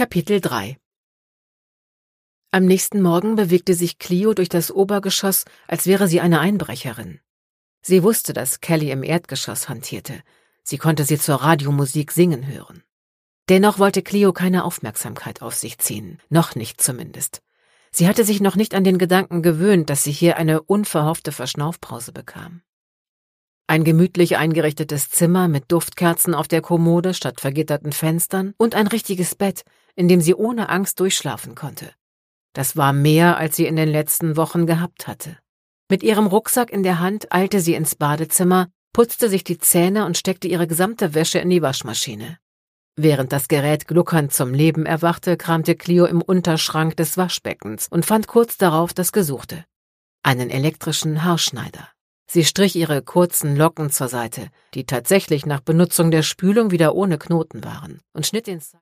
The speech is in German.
Kapitel 3 Am nächsten Morgen bewegte sich Cleo durch das Obergeschoss, als wäre sie eine Einbrecherin. Sie wusste, dass Kelly im Erdgeschoss hantierte. Sie konnte sie zur Radiomusik singen hören. Dennoch wollte Cleo keine Aufmerksamkeit auf sich ziehen, noch nicht zumindest. Sie hatte sich noch nicht an den Gedanken gewöhnt, dass sie hier eine unverhoffte Verschnaufpause bekam. Ein gemütlich eingerichtetes Zimmer mit Duftkerzen auf der Kommode statt vergitterten Fenstern und ein richtiges Bett, in dem sie ohne Angst durchschlafen konnte. Das war mehr, als sie in den letzten Wochen gehabt hatte. Mit ihrem Rucksack in der Hand eilte sie ins Badezimmer, putzte sich die Zähne und steckte ihre gesamte Wäsche in die Waschmaschine. Während das Gerät gluckernd zum Leben erwachte, kramte Cleo im Unterschrank des Waschbeckens und fand kurz darauf das Gesuchte: einen elektrischen Haarschneider. Sie strich ihre kurzen Locken zur Seite, die tatsächlich nach Benutzung der Spülung wieder ohne Knoten waren, und schnitt den